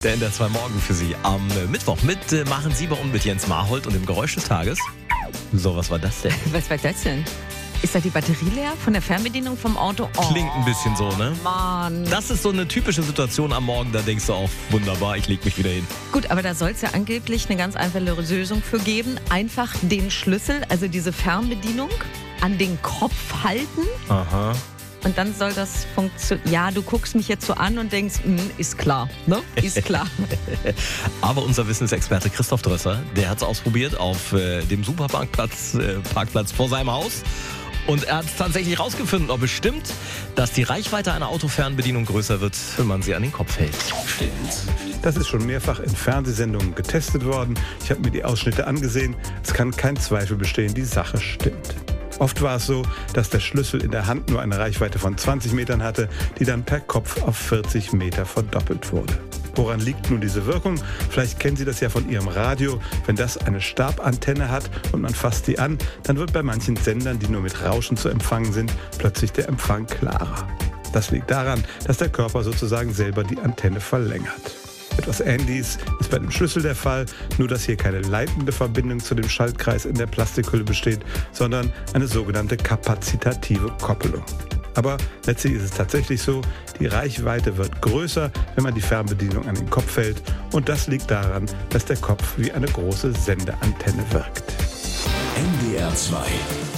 Der NDR 2 Morgen für Sie am Mittwoch mit Machen Sie bei und mit Jens Marhold und dem Geräusch des Tages. So, was war das denn? Was war das denn? Ist da die Batterie leer von der Fernbedienung vom Auto? Klingt ein bisschen so, ne? Mann. Das ist so eine typische Situation am Morgen, da denkst du auch, wunderbar, ich leg mich wieder hin. Gut, aber da soll es ja angeblich eine ganz einfache Lösung für geben. Einfach den Schlüssel, also diese Fernbedienung, an den Kopf halten. Aha. Und dann soll das funktionieren. Ja, du guckst mich jetzt so an und denkst, ist klar, ne? Ist klar. Aber unser Wissensexperte Christoph Drösser, der hat es ausprobiert auf dem Superparkplatz Parkplatz vor seinem Haus. Und er hat tatsächlich rausgefunden, ob es stimmt, dass die Reichweite einer Autofernbedienung größer wird, wenn man sie an den Kopf hält. Stimmt. Das ist schon mehrfach in Fernsehsendungen getestet worden. Ich habe mir die Ausschnitte angesehen. Es kann kein Zweifel bestehen, die Sache stimmt. Oft war es so, dass der Schlüssel in der Hand nur eine Reichweite von 20 Metern hatte, die dann per Kopf auf 40 Meter verdoppelt wurde. Woran liegt nun diese Wirkung? Vielleicht kennen Sie das ja von Ihrem Radio. Wenn das eine Stabantenne hat und man fasst die an, dann wird bei manchen Sendern, die nur mit Rauschen zu empfangen sind, plötzlich der Empfang klarer. Das liegt daran, dass der Körper sozusagen selber die Antenne verlängert. Etwas Ähnliches ist bei dem Schlüssel der Fall, nur dass hier keine leitende Verbindung zu dem Schaltkreis in der Plastikhülle besteht, sondern eine sogenannte kapazitative Koppelung. Aber letztlich ist es tatsächlich so, die Reichweite wird größer, wenn man die Fernbedienung an den Kopf hält, und das liegt daran, dass der Kopf wie eine große Sendeantenne wirkt. NDR 2